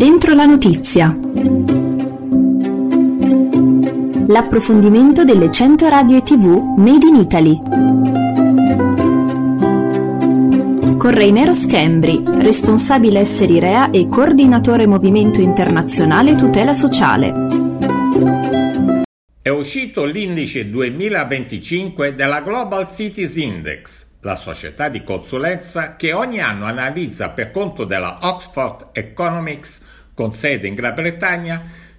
Dentro la notizia. L'approfondimento delle 100 radio e TV Made in Italy. Con Reinero Schembri, responsabile esseri Rea e coordinatore Movimento Internazionale Tutela Sociale. È uscito l'indice 2025 della Global Cities Index, la società di consulenza che ogni anno analizza per conto della Oxford Economics, con sede in Gran Bretagna,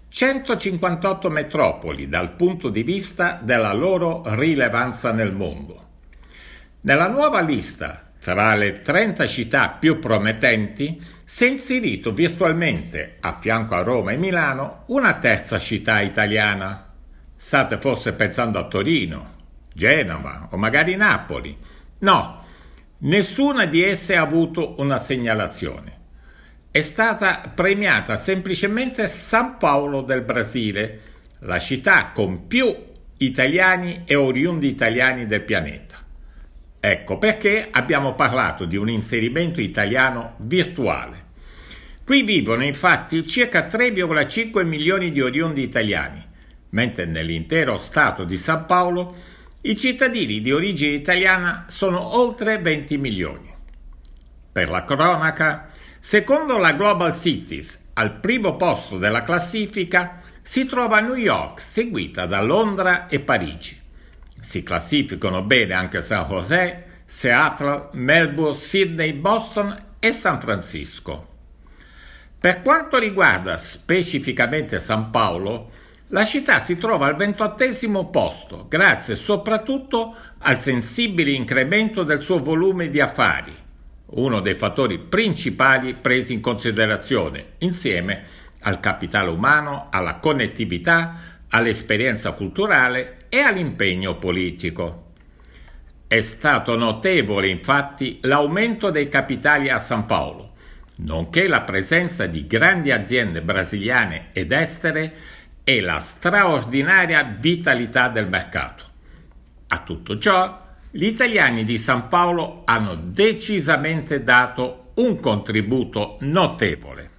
158 metropoli dal punto di vista della loro rilevanza nel mondo. Nella nuova lista, tra le 30 città più promettenti, si è inserito virtualmente, a fianco a Roma e Milano, una terza città italiana. State forse pensando a Torino, Genova o magari Napoli? No, nessuna di esse ha avuto una segnalazione. È stata premiata semplicemente San Paolo del Brasile, la città con più italiani e oriundi italiani del pianeta. Ecco perché abbiamo parlato di un inserimento italiano virtuale. Qui vivono infatti circa 3,5 milioni di oriundi italiani, mentre nell'intero stato di San Paolo i cittadini di origine italiana sono oltre 20 milioni. Per la cronaca, secondo la Global Cities, al primo posto della classifica si trova New York, seguita da Londra e Parigi. Si classificano bene anche San José, Seattle, Melbourne, Sydney, Boston e San Francisco. Per quanto riguarda specificamente San Paolo, la città si trova al 28° posto, grazie soprattutto al sensibile incremento del suo volume di affari, uno dei fattori principali presi in considerazione, insieme al capitale umano, alla connettività, all'esperienza culturale e all'impegno politico. È stato notevole infatti l'aumento dei capitali a San Paolo, nonché la presenza di grandi aziende brasiliane ed estere e la straordinaria vitalità del mercato. A tutto ciò, gli italiani di San Paolo hanno decisamente dato un contributo notevole.